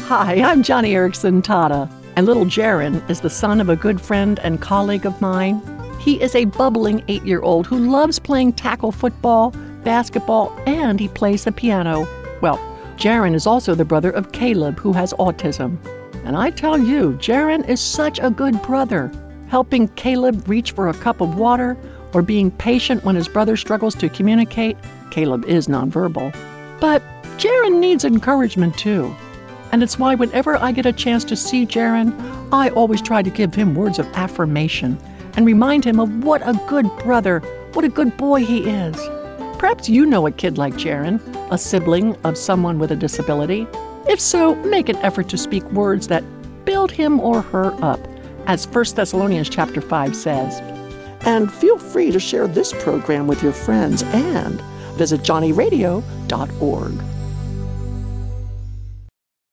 Hi, I'm Johnny Erickson Tata, and little Jaron is the son of a good friend and colleague of mine. He is a bubbling 8-year-old who loves playing tackle football, basketball, and he plays the piano. Well, Jaron is also the brother of Caleb, who has autism. And I tell you, Jaron is such a good brother, helping Caleb reach for a cup of water or being patient when his brother struggles to communicate. Caleb is nonverbal. But Jaron needs encouragement too. And it's why whenever I get a chance to see Jaron, I always try to give him words of affirmation and remind him of what a good brother, what a good boy he is. Perhaps you know a kid like Jaron, a sibling of someone with a disability. If so, make an effort to speak words that build him or her up, as 1 Thessalonians chapter 5 says. And feel free to share this program with your friends and visit johnnyradio.org.